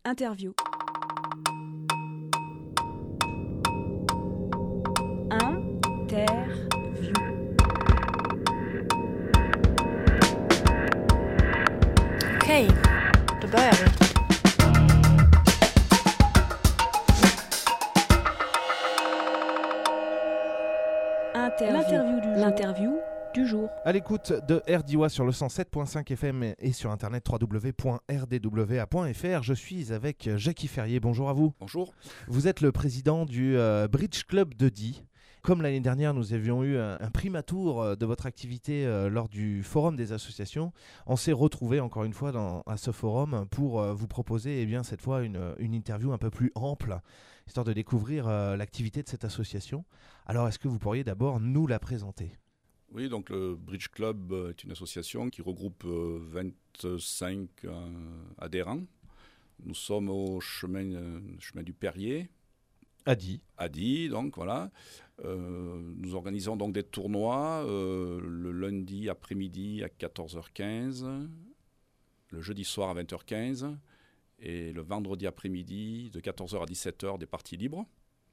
Interview. Interview. Okej, då börjar vi. L'interview du jour. À l'écoute de RDIWA sur le 107.5 FM et sur internet www.rdwa.fr, je suis avec Jackie Ferrier. Bonjour à vous. Bonjour. Vous êtes le président du Bridge Club de Die. Comme l'année dernière, nous avions eu un prime-tour de votre activité lors du Forum des associations. On s'est retrouvés encore une fois à ce forum pour vous proposer cette fois une interview un peu plus ample, histoire de découvrir l'activité de cette association. Alors, est-ce que vous pourriez d'abord nous la présenter ? Oui, donc le Bridge Club est une association qui regroupe 25 adhérents. Nous sommes au chemin du Perrier. À Die, donc voilà. Nous organisons donc des tournois le lundi après-midi à 14h15, le jeudi soir à 20h15 et le vendredi après-midi de 14h à 17h des parties libres.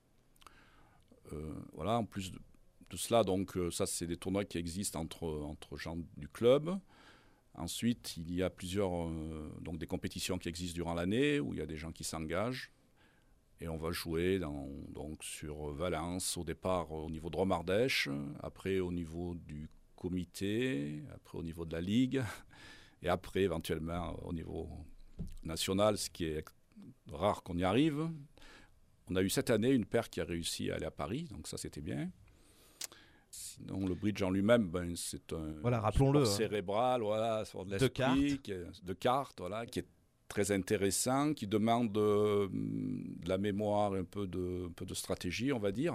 Voilà, en plus de cela, donc ça c'est des tournois qui existent entre gens du club. Ensuite, il y a plusieurs donc des compétitions qui existent durant l'année où il y a des gens qui s'engagent. Et on va jouer donc sur Valence, au départ au niveau de Rome-Ardèche, après au niveau du comité, après au niveau de la ligue, et après éventuellement au niveau national, ce qui est rare qu'on y arrive. On a eu cette année une paire qui a réussi à aller à Paris, donc ça c'était bien. Sinon, le bridge en lui-même, c'est un rappelons-le, sport cérébral, sur de l'esprit, de cartes, qui est très intéressant, qui demande de la mémoire, un peu de stratégie, on va dire.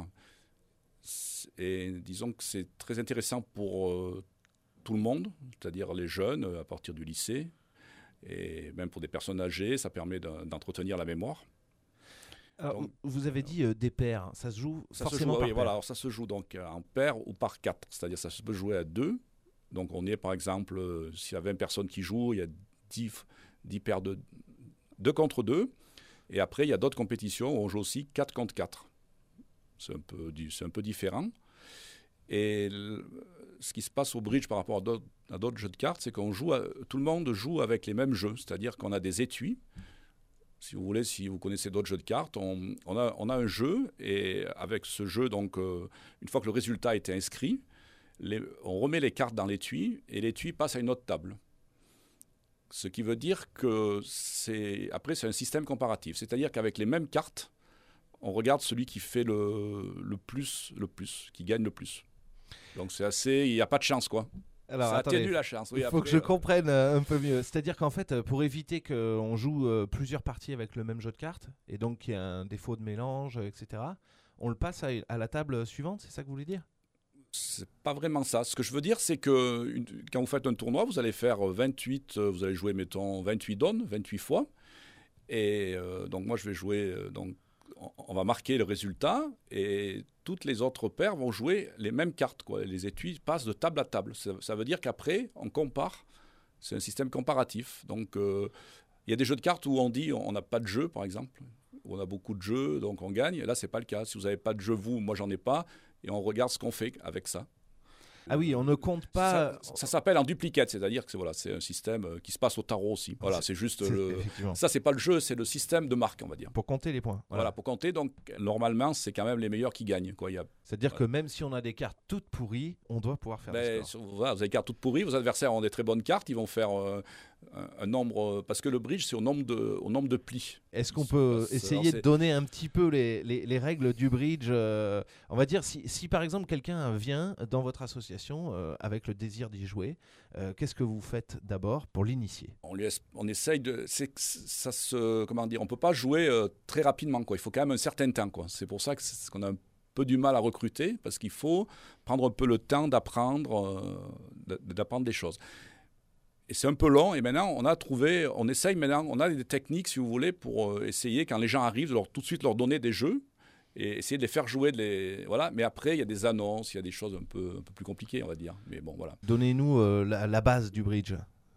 Et disons que c'est très intéressant pour tout le monde, c'est-à-dire les jeunes à partir du lycée, et même pour des personnes âgées, ça permet d'entretenir la mémoire. Alors, donc, vous avez dit des paires, ça se joue forcément par paire. Voilà, alors ça se joue donc en paire ou par 4, c'est-à-dire ça se peut jouer à 2. Donc on est par exemple, s'il y a 20 personnes qui jouent, il y a 10 paires de 2 contre 2. Et après, il y a d'autres compétitions où on joue aussi 4 contre 4. C'est un peu différent. Et ce qui se passe au bridge par rapport à d'autres jeux de cartes, c'est qu'on tout le monde joue avec les mêmes jeux. C'est-à-dire qu'on a des étuis. Si vous voulez, si vous connaissez d'autres jeux de cartes, on a un jeu. Et avec ce jeu, donc, une fois que le résultat a été inscrit, on remet les cartes dans l'étui et l'étui passe à une autre table. Ce qui veut dire que c'est un système comparatif. C'est-à-dire qu'avec les mêmes cartes, on regarde celui qui fait le plus, qui gagne le plus. Donc il n'y a pas de chance, quoi. Alors, ça atténue la chance. Oui, il faut que je comprenne un peu mieux. C'est-à-dire qu'en fait, pour éviter qu'on joue plusieurs parties avec le même jeu de cartes, et donc qu'il y a un défaut de mélange, etc., on le passe à la table suivante, c'est ça que vous voulez dire ? C'est pas vraiment ça. Ce que je veux dire, c'est que quand vous faites un tournoi, vous allez faire 28, vous allez jouer, mettons, 28 donnes, 28 fois. Et donc moi, je vais jouer, on va marquer le résultat et toutes les autres paires vont jouer les mêmes cartes, quoi. Les étuis passent de table à table. Ça veut dire qu'après, on compare. C'est un système comparatif. Donc, il y a des jeux de cartes où on dit on n'a pas de jeu, par exemple, où on a beaucoup de jeux, donc on gagne. Et là, c'est pas le cas. Si vous n'avez pas de jeu, moi, j'en ai pas. Et on regarde ce qu'on fait avec ça. Ah oui, on ne compte pas... Ça s'appelle en duplicate, c'est-à-dire que c'est un système qui se passe au tarot aussi. Voilà, c'est juste ça, c'est pas le jeu, c'est le système de marque, on va dire. Pour compter les points. Voilà, pour compter. Donc, normalement, c'est quand même les meilleurs qui gagnent, quoi. C'est-à-dire que même si on a des cartes toutes pourries, on doit pouvoir faire des scores. Voilà, vous avez des cartes toutes pourries, vos adversaires ont des très bonnes cartes, ils vont faire un nombre... Parce que le bridge, c'est au nombre de plis. Est-ce qu'on peut essayer de donner un petit peu les règles du bridge on va dire, si par exemple quelqu'un vient dans votre association avec le désir d'y jouer, qu'est-ce que vous faites d'abord pour l'initier ? On essaye de... on peut pas jouer très rapidement, quoi. Il faut quand même un certain temps, quoi. C'est pour ça qu'on a un peu du mal à recruter, parce qu'il faut prendre un peu le temps d'apprendre des choses. Et c'est un peu long, et maintenant on a des techniques, si vous voulez, pour essayer, quand les gens arrivent, tout de suite leur donner des jeux, et essayer de les faire jouer. Voilà. Mais après, il y a des annonces, il y a des choses un peu plus compliquées, on va dire. Mais bon, voilà. Donnez-nous la base du bridge.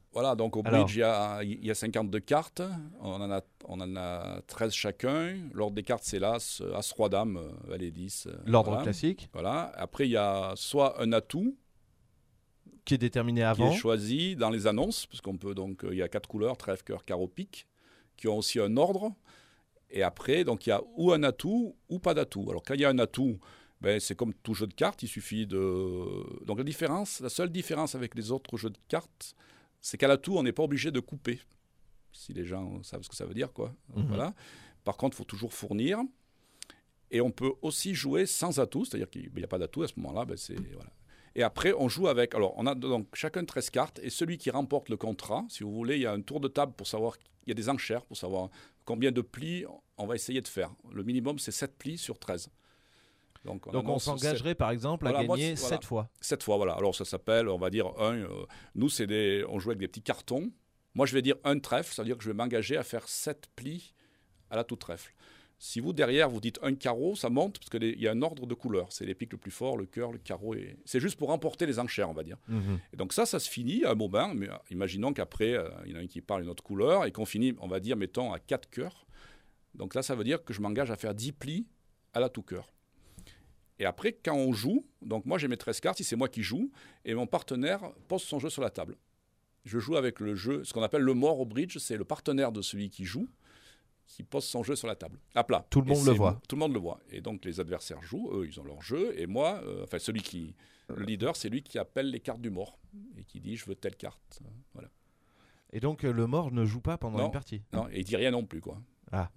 Voilà, donc au bridge, il y a 52 cartes. On en a 13 chacun. L'ordre des cartes, c'est l'As, As-Roi Dame, Valet 10. L'ordre classique. Voilà. Après, il y a soit un atout qui est déterminé avant. Qui est choisi dans les annonces, parce qu'on peut donc, il y a 4 couleurs, trèfle, cœur, carreau, pique, qui ont aussi un ordre. Et après, donc, il y a ou un atout ou pas d'atout. Alors, quand il y a un atout, c'est comme tout jeu de cartes, il suffit de... Donc, la seule différence avec les autres jeux de cartes, c'est qu'à l'atout, on n'est pas obligé de couper. Si les gens savent ce que ça veut dire, quoi. Voilà. Par contre, il faut toujours fournir. Et on peut aussi jouer sans atout, c'est-à-dire qu'il n'y a pas d'atout à ce moment-là. Voilà. Et après, on joue avec... Alors, on a donc chacun 13 cartes. Et celui qui remporte le contrat, si vous voulez, il y a un tour de table pour savoir... Il y a des enchères pour savoir combien de plis on va essayer de faire. Le minimum, c'est 7 plis sur 13. Donc on s'engagerait par exemple à gagner 7 fois. 7 fois, voilà. Alors ça s'appelle, on va dire, nous, on joue avec des petits cartons. Moi, je vais dire un trèfle, c'est-à-dire que je vais m'engager à faire 7 plis à la tout trèfle. Si vous, derrière, vous dites un carreau, ça monte, parce qu'il y a un ordre de couleurs. C'est les piques le plus fort, le cœur, le carreau. C'est juste pour remporter les enchères, on va dire. Et donc ça se finit à un moment. Mais imaginons qu'après, il y en a un qui parle une autre couleur, et qu'on finit, on va dire, mettons, à 4 cœurs. Donc là, ça veut dire que je m'engage à faire 10 plis à la tout cœur. Et après, quand on joue, donc moi j'ai mes 13 cartes, si c'est moi qui joue, et mon partenaire pose son jeu sur la table. Je joue avec le jeu, ce qu'on appelle le mort au bridge, c'est le partenaire de celui qui joue, qui pose son jeu sur la table, à plat. Tout le monde le voit. Tout le monde le voit. Et donc les adversaires jouent, eux ils ont leur jeu, et moi, le leader, c'est lui qui appelle les cartes du mort, et qui dit je veux telle carte. Voilà. Et donc le mort ne joue pas pendant une partie. Non, et il dit rien non plus, quoi. Ah.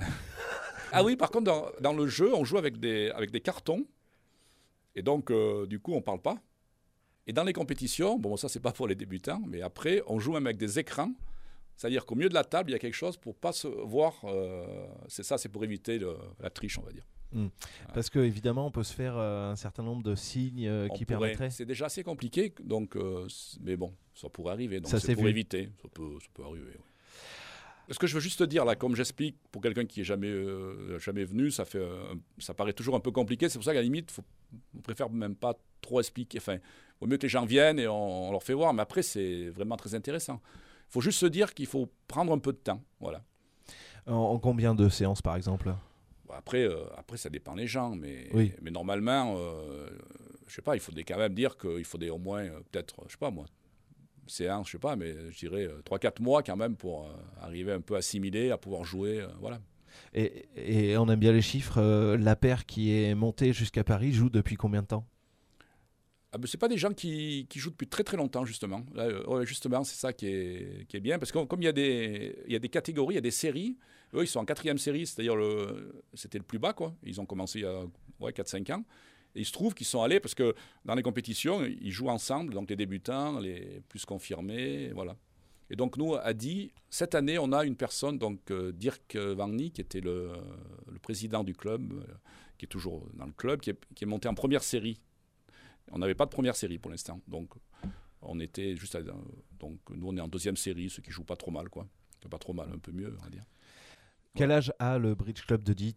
Ah oui, par contre, dans le jeu, on joue avec des cartons. Et donc, du coup, on ne parle pas. Et dans les compétitions, bon, ça, c'est pas pour les débutants, mais après, on joue même avec des écrans. C'est-à-dire qu'au milieu de la table, il y a quelque chose pour ne pas se voir. C'est pour éviter la triche, on va dire. Parce qu'évidemment, on peut se faire un certain nombre de signes qui permettraient... C'est déjà assez compliqué, donc, mais bon, ça pourrait arriver. Donc ça c'est pour éviter. Ça peut arriver, oui. Ce que je veux juste te dire, là, comme j'explique, pour quelqu'un qui n'est jamais venu, ça paraît toujours un peu compliqué. C'est pour ça qu'à la limite, on préfère même pas trop expliquer. Enfin, il vaut mieux que les gens viennent et on leur fait voir. Mais après, c'est vraiment très intéressant. Il faut juste se dire qu'il faut prendre un peu de temps. Voilà. En combien de séances, par exemple ? Après, ça dépend des gens. Mais normalement, je sais pas, il faudrait quand même dire qu'il faudrait au moins, peut-être, je sais pas moi, séance, je sais pas, mais je dirais 3-4 mois quand même pour arriver un peu à assimiler, à pouvoir jouer, voilà. Et on aime bien les chiffres. La paire qui est montée jusqu'à Paris joue depuis combien de temps ? C'est pas des gens qui jouent depuis très très longtemps, justement. Là, justement, c'est ça qui est bien, parce que comme il y a des catégories, il y a des séries. Eux, ils sont en 4e série, c'est-à-dire c'était le plus bas, quoi. Ils ont commencé il y a 4-5 ans. Et il se trouve qu'ils sont allés, parce que dans les compétitions, ils jouent ensemble, donc les débutants, les plus confirmés, voilà. Et donc nous, à Die, cette année, on a une personne, donc Dirk Wagny, qui était le président du club, qui est toujours dans le club, qui est monté en première série. On n'avait pas de première série pour l'instant, donc on était juste donc nous, on est en 2e série, ce qui joue pas trop mal, quoi. Pas trop mal, un peu mieux, on va dire. Quel âge a le Bridge Club de Die ?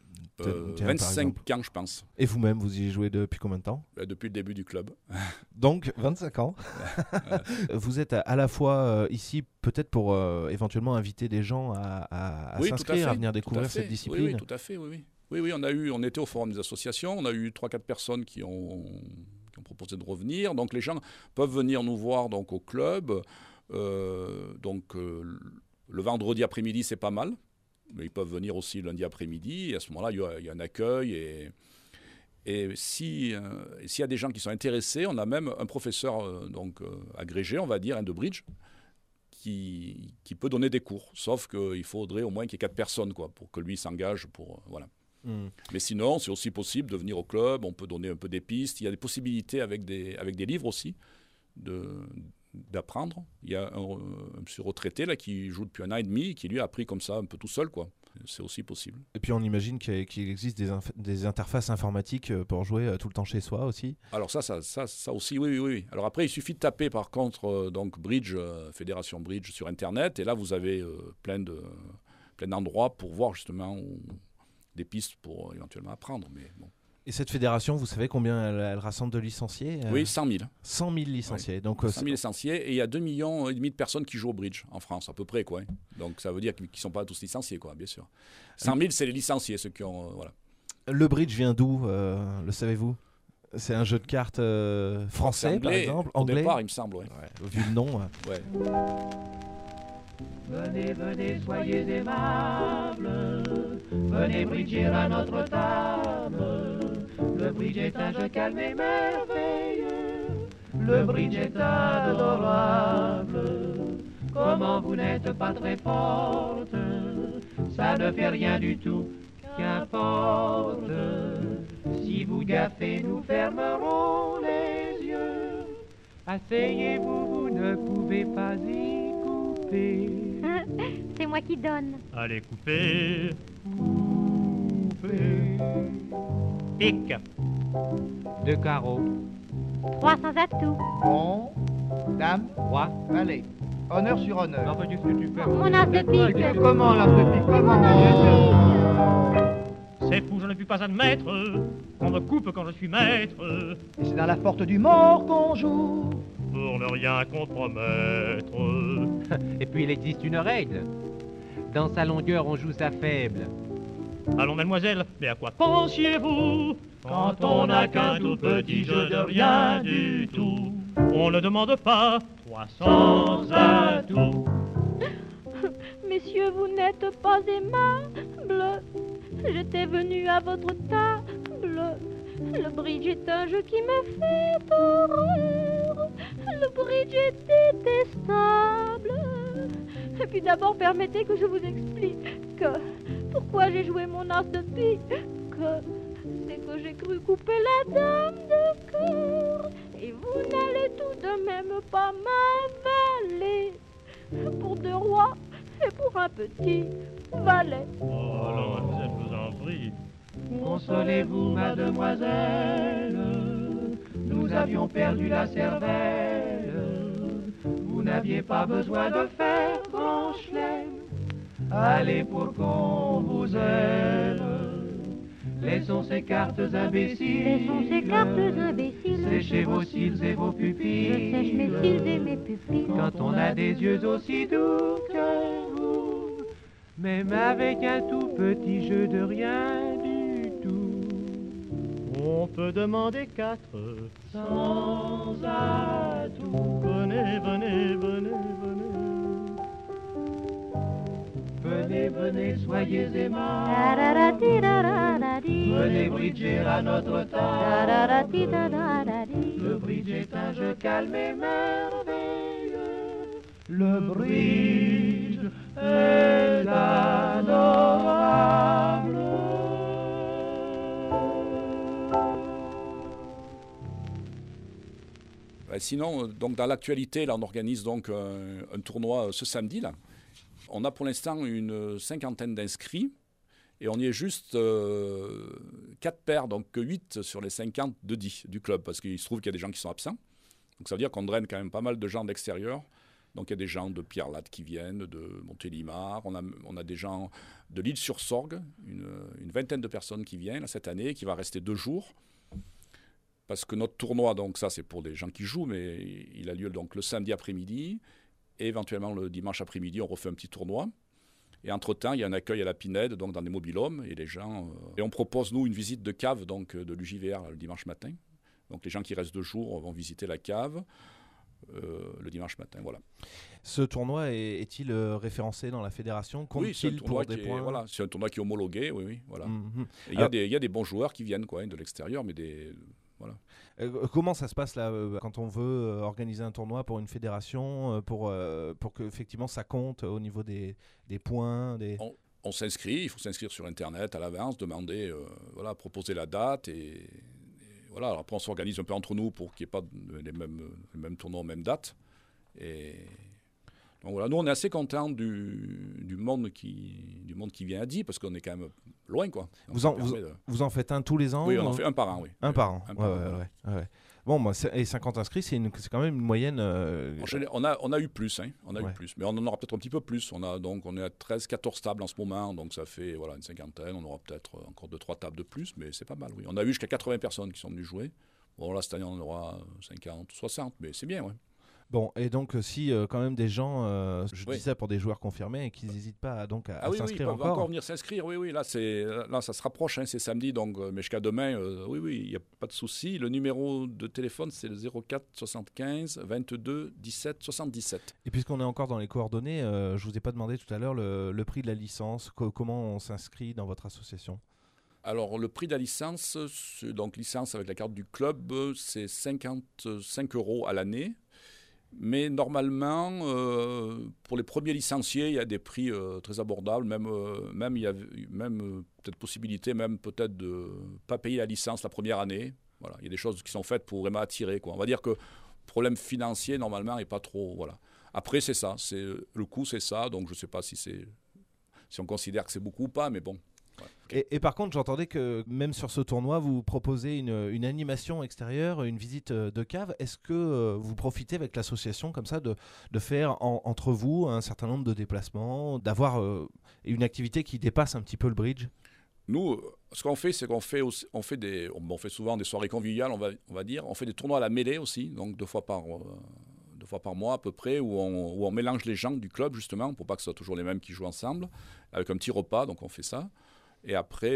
25 ans, je pense. Et vous-même, vous y jouez depuis combien de temps ? Depuis le début du club. Donc, 25 ans. Vous êtes à la fois ici, peut-être pour éventuellement inviter des gens à s'inscrire, à venir découvrir cette discipline. Oui, tout à fait, oui. Oui, on était au forum des associations, on a eu 3-4 personnes qui ont proposé de revenir. Donc, les gens peuvent venir nous voir donc, au club. Le vendredi après-midi, c'est pas mal. Mais ils peuvent venir aussi lundi après-midi. Et à ce moment-là, il y a un accueil. Et s'il y a des gens qui sont intéressés, on a même un professeur agrégé, on va dire, de bridge, qui peut donner des cours. Sauf qu'il faudrait au moins qu'il y ait 4 personnes, quoi, pour que lui s'engage. Voilà. Mais sinon, c'est aussi possible de venir au club. On peut donner un peu des pistes. Il y a des possibilités avec des livres aussi d'apprendre. Il y a un monsieur retraité là, qui joue depuis 1 an et demi, qui lui a appris comme ça un peu tout seul, quoi. C'est aussi possible. Et puis on imagine qu'il existe des interfaces informatiques pour jouer tout le temps chez soi aussi. Alors ça aussi, oui. Alors après, il suffit de taper par contre donc Bridge, Fédération Bridge sur Internet, et là vous avez plein d'endroits pour voir justement des pistes pour éventuellement apprendre. Mais bon. Et cette fédération, vous savez combien elle rassemble de licenciés Oui, 100 000. 100 000 licenciés. Oui. Donc, 100 000 licenciés et il y a 2,5 millions de personnes qui jouent au bridge en France, à peu près. Quoi. Donc ça veut dire qu'ils ne sont pas tous licenciés, quoi, bien sûr. 100 000, c'est les licenciés, ceux qui ont... voilà. Le bridge vient d'où, le savez-vous? C'est un jeu de cartes français, par exemple, anglais. Au départ, il me semble, oui. Ouais, vu le nom. Ouais. Venez, venez, soyez aimables, venez bridger à notre table. Le bridge est un jeu calme et merveilleux, le bridge est adorable. Comment vous n'êtes pas très forte, ça ne fait rien du tout, qu'importe. Si vous gaffez, nous fermerons les yeux. Asseyez-vous, vous ne pouvez pas y couper. C'est moi qui donne. Allez, coupez. Couper. Pique. 2 carreaux. 3 sans atout. Bon, dame, roi, valet. Honneur sur honneur. Non, pas du tout, tu fais. Mon as de pique. Comment l'as de pique? Comment? C'est fou, je ne puis pas admettre qu'on me coupe quand je suis maître. Et c'est dans la porte du mort qu'on joue. Pour ne rien compromettre. Et puis il existe une règle. Dans sa longueur, on joue sa faible. Allons, mademoiselle, mais à quoi pensiez-vous quand on n'a qu'un tout petit jeu de rien du tout? On ne demande pas 300 atouts. Messieurs, vous n'êtes pas aimables. J'étais venu à votre table. Le bridge est un jeu qui me fait horreur. Le bridge est détestable. Et puis d'abord, permettez que je vous explique pourquoi j'ai joué mon as de pique. C'est que j'ai cru couper la dame de cœur. Et vous n'allez tout de même pas m'avaler pour 2 rois et pour un petit valet. Oh, alors, mademoiselle, je vous en prie. Consolez-vous, mademoiselle, nous avions perdu la cervelle. Vous n'aviez pas besoin de faire grand chelem. Allez pour qu'on vous aime. Laissons ces cartes imbéciles. Laissons ces cartes imbéciles. Séchez vos cils et vos pupilles. Je sèche mes cils et mes pupilles. Quand on a des yeux aussi doux que vous, même avec un tout petit jeu de rien du tout, On peut demander 4. sans atout. Venez, venez, venez, venez. Venez, venez, soyez aimables. Ta-ra-ra-ti-ra-ra-ra-di. Venez bridger à notre table. Ta-ra-ra-ti-ra-ra-ra-di. Le bridge est un jeu calme et merveilleux. Le bridge est adorable. Sinon, donc, dans l'actualité, là, on organise donc un tournoi ce samedi. Là. On a pour l'instant une 50aine d'inscrits et on y est juste 4 paires, donc 8 sur les 50 de 10 du club, parce qu'il se trouve qu'il y a des gens qui sont absents. Donc ça veut dire qu'on draine quand même pas mal de gens d'extérieur. Donc il y a des gens de Pierrelatte qui viennent, de Montélimar, on a des gens de l'Île-sur-Sorgue, une vingtaine de personnes qui viennent là, cette année, qui va rester 2 jours. Parce que notre tournoi, donc ça c'est pour des gens qui jouent, mais il a lieu donc le samedi après-midi, et éventuellement le dimanche après-midi, on refait un petit tournoi. Et entre-temps, il y a un accueil à la Pinède, donc dans des mobil-homes, et les gens... Et on propose, nous, une visite de cave donc, de l'UJVR le dimanche matin. Donc les gens qui restent 2 jours vont visiter la cave le dimanche matin, voilà. Ce tournoi est-il référencé dans la fédération? Oui, c'est un tournoi pour des points voilà, c'est un tournoi qui est homologué, oui, voilà. Mhm. Il y a des bons joueurs qui viennent quoi, de l'extérieur, mais des... Voilà. Comment ça se passe là quand on veut organiser un tournoi pour une fédération pour que effectivement ça compte au niveau des points On s'inscrit, il faut s'inscrire sur internet à l'avance, demander, voilà, proposer la date et voilà. Alors après on s'organise un peu entre nous pour qu'il n'y ait pas les mêmes tournois aux mêmes dates. Et donc voilà, nous on est assez contents du monde qui vient à Die parce qu'on est quand même loin, quoi. Donc, vous en faites un tous les ans? Oui, on en fait un par an, oui. Un par an, ouais. Bon, et 50 inscrits, c'est quand même une moyenne... On a eu plus, hein. Eu plus, mais on en aura peut-être un petit peu plus. On est à 13-14 tables en ce moment, donc ça fait une cinquantaine. On aura peut-être encore 2-3 tables de plus, mais c'est pas mal, oui. On a eu jusqu'à 80 personnes qui sont venues jouer. Bon, là, cette année, on en aura 50, 60, mais c'est bien, ouais. Bon, et donc si quand même des gens, je dis ça pour des joueurs confirmés, et qu'ils n'hésitent pas à s'inscrire ils peuvent encore venir s'inscrire, oui, là ça se rapproche, hein, c'est samedi, donc, mais jusqu'à demain, il n'y a pas de souci. Le numéro de téléphone, c'est le 04 75 22 17 77. Et puisqu'on est encore dans les coordonnées, je vous ai pas demandé tout à l'heure le prix de la licence, comment on s'inscrit dans votre association? Alors, le prix de la licence, donc licence avec la carte du club, c'est 55 € à l'année. Mais normalement, pour les premiers licenciés, il y a des prix très abordables. Même il y a peut-être possibilité peut-être de ne pas payer la licence la première année. Voilà, il y a des choses qui sont faites pour vraiment attirer, quoi. On va dire que le problème financier, normalement, n'est pas trop... Voilà. Après, c'est ça. Le coût, c'est ça. Donc, je ne sais pas si on considère que c'est beaucoup ou pas, mais bon. Okay. Et par contre, j'entendais que même sur ce tournoi, vous proposez une animation extérieure, une visite de cave. Est-ce que vous profitez avec l'association comme ça de faire entre vous un certain nombre de déplacements, d'avoir une activité qui dépasse un petit peu le bridge? Nous, ce qu'on fait, c'est qu'on fait souvent des soirées conviviales, on va dire. On fait des tournois à la mêlée aussi, donc 2 fois par mois à peu près, où on mélange les gens du club justement, pour pas que ce soit toujours les mêmes qui jouent ensemble, avec un petit repas, donc on fait ça. Et après,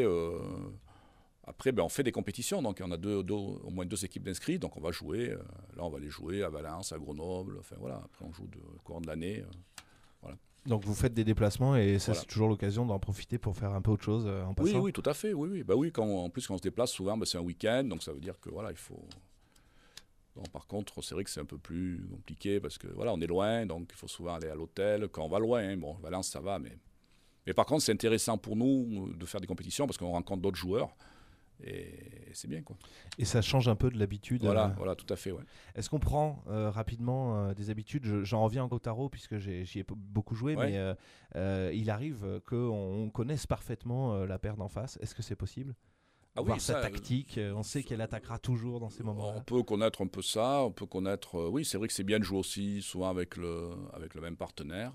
on fait des compétitions. Donc, on a au moins 2 équipes d'inscrits. Donc, on va jouer. Là, on va aller jouer à Valence, à Grenoble. Enfin, voilà. Après, on joue au cours de l'année. Voilà. Donc, vous faites des déplacements et ça, c'est toujours l'occasion d'en profiter pour faire un peu autre chose en passant? Oui, tout à fait. Oui. Bah, oui, en plus, quand on se déplace, souvent, c'est un week-end. Donc, ça veut dire que, voilà, il faut... Bon, par contre, c'est vrai que c'est un peu plus compliqué parce que, voilà, on est loin. Donc, il faut souvent aller à l'hôtel. Quand on va loin, hein, bon, Valence, ça va, mais par contre, c'est intéressant pour nous de faire des compétitions parce qu'on rencontre d'autres joueurs et c'est bien, quoi. Et ça change un peu de l'habitude. Voilà, tout à fait, ouais. Est-ce qu'on prend rapidement des habitudes? J'en reviens au tarot puisque j'y ai beaucoup joué, mais il arrive qu'on connaisse parfaitement la paire d'en face. Est-ce que c'est possible? Voir sa tactique, on sait qu'elle attaquera toujours dans ces moments-là. On peut connaître un peu ça, on peut connaître... oui, c'est vrai que c'est bien de jouer aussi souvent avec le même partenaire.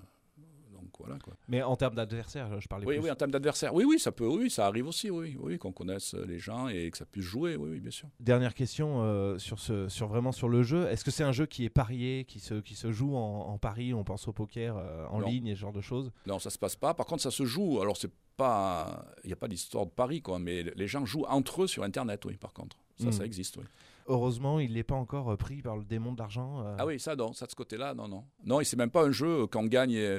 Voilà, quoi. Mais en termes d'adversaire, je parlais plus. Oui, en termes d'adversaire. Oui, ça arrive aussi, oui, qu'on connaisse les gens et que ça puisse jouer, oui, bien sûr. Dernière question sur le jeu. Est-ce que c'est un jeu qui est parié, qui se joue en pari? On pense au poker en ligne et ce genre de choses? Non, ça se passe pas. Par contre, ça se joue. Alors, il n'y a pas d'histoire de pari, quoi, mais les gens jouent entre eux sur Internet, oui, par contre. Ça existe, oui. Heureusement, il n'est pas encore pris par le démon de l'argent. Ah oui, ça non, ça de ce côté-là, non. Non, et c'est même pas un jeu qu'on gagne.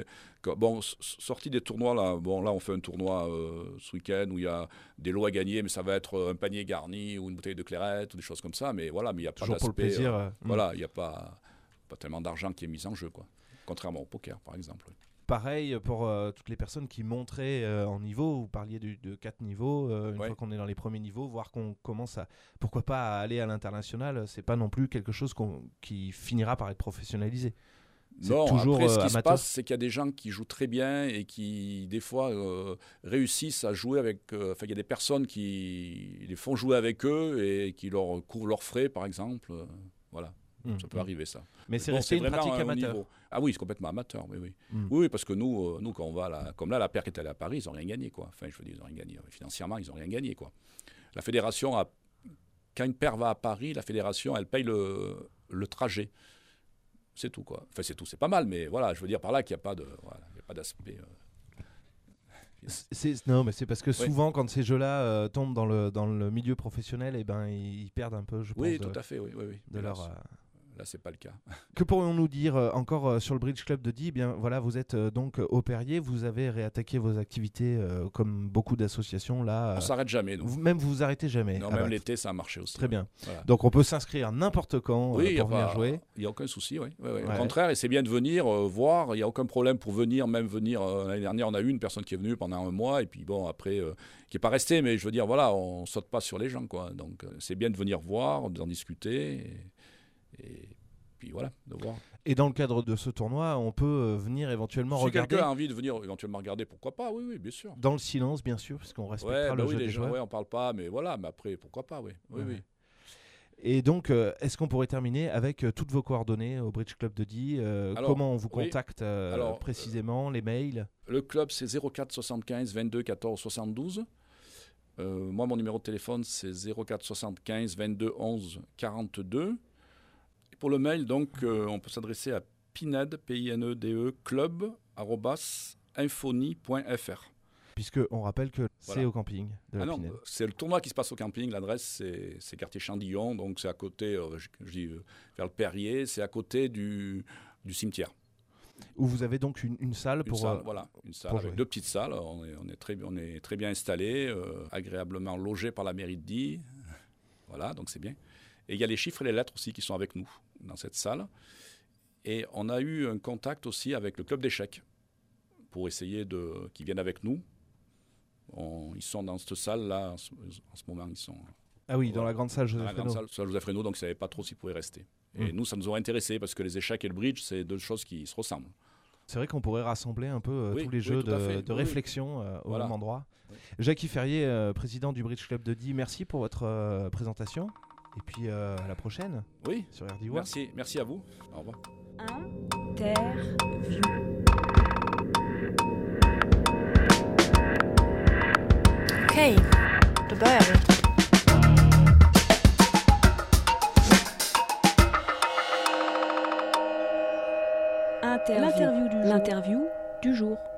Sorti des tournois, là, on fait un tournoi ce week-end où il y a des lots à gagner, mais ça va être un panier garni ou une bouteille de clairette ou des choses comme ça. Mais voilà, mais il n'y a pas d'aspect. Pour le plaisir. Voilà, il n'y a pas tellement d'argent qui est mis en jeu, quoi. Contrairement au poker, par exemple. Pareil pour toutes les personnes qui monteraient en niveau. Vous parliez de 4 niveaux. Une fois qu'on est dans les premiers niveaux, voir qu'on commence pourquoi pas à aller à l'international, c'est pas non plus quelque chose qui finira par être professionnalisé. Non, toujours après, ce qui se passe, c'est qu'il y a des gens qui jouent très bien et qui, des fois, réussissent à jouer avec... il y a des personnes qui les font jouer avec eux et qui leur couvrent leurs frais, par exemple. Voilà. Ça peut arriver, ça. Mais c'est resté une pratique amateur. Ah oui, c'est complètement amateur, oui. Oui, parce que nous quand on va comme là, la paire qui est allée à Paris, ils n'ont rien gagné, quoi. Enfin, je veux dire, ils n'ont rien gagné. Financièrement, ils n'ont rien gagné, quoi. La fédération, quand une paire va à Paris, la fédération, elle paye le trajet. C'est tout, quoi. Enfin, c'est tout, c'est pas mal, mais voilà, je veux dire par là qu'il n'y a pas d'aspect... Non, mais c'est parce que souvent, quand ces jeux-là tombent dans le milieu professionnel, ils perdent un peu, je pense. Oui, tout à fait, oui. De leur... Là, c'est pas le cas. Que pourrions-nous dire encore sur le Bridge Club de Die? Voilà, vous êtes donc au Perrier, vous avez réattaqué vos activités comme beaucoup d'associations là. On s'arrête jamais, nous. Même vous vous arrêtez jamais. Non, même l'été, ça a marché aussi. Très bien. Voilà. Donc on peut s'inscrire n'importe quand pour venir jouer. Il n'y a aucun souci, oui. Au contraire, et c'est bien de venir voir. Il n'y a aucun problème pour venir. L'année dernière, on a eu une personne qui est venue pendant un mois et puis après, qui n'est pas restée. Mais je veux dire, voilà, on saute pas sur les gens, quoi. Donc c'est bien de venir voir, d'en discuter. Et puis voilà, de voir. Et dans le cadre de ce tournoi, on peut venir éventuellement Si regarder. quelqu'un a envie de venir éventuellement regarder, pourquoi pas, oui, bien sûr. Dans le silence, bien sûr, parce qu'on respectera le jeu des joueurs. Ouais, on parle pas, mais voilà, mais après, pourquoi pas, oui. Et donc, est-ce qu'on pourrait terminer avec toutes vos coordonnées au Bridge Club de Die comment on vous contacte précisément, les mails? Le club, c'est 04 75 22 14 72. Moi, mon numéro de téléphone, c'est 04 75 22 11 42. Et pour le mail, donc, on peut s'adresser à pinede, PINEDE, club@infony.fr. Puisqu'on rappelle que c'est au camping de la Pinède. C'est le tournoi qui se passe au camping. L'adresse, c'est quartier Chandillon, donc c'est à côté, je dis vers le Perrier, c'est à côté du cimetière. Où vous avez donc une salle pour une salle avec 2 petites salles. On est très bien installés, agréablement logés par la mairie de Die. Voilà, donc c'est bien. Et il y a les chiffres et les lettres aussi qui sont avec nous dans cette salle. Et on a eu un contact aussi avec le club d'échecs pour essayer qu'ils viennent avec nous. Ils sont dans cette salle-là, en ce moment, ils sont... Ah oui, dans la grande salle Joseph Reynaud. Dans la grande salle Joseph Reynaud, donc ils ne savaient pas trop s'ils pouvaient rester. Et nous, ça nous aurait intéressé, parce que les échecs et le bridge, c'est 2 choses qui se ressemblent. C'est vrai qu'on pourrait rassembler un peu tous les jeux de réflexion au même endroit. Oui. Jackie Ferrier, président du Bridge Club de Die, merci pour votre présentation. Et puis à la prochaine sur RDI World. Merci à vous. Au revoir. Interview. Okej, då börjar vi. L'interview du jour.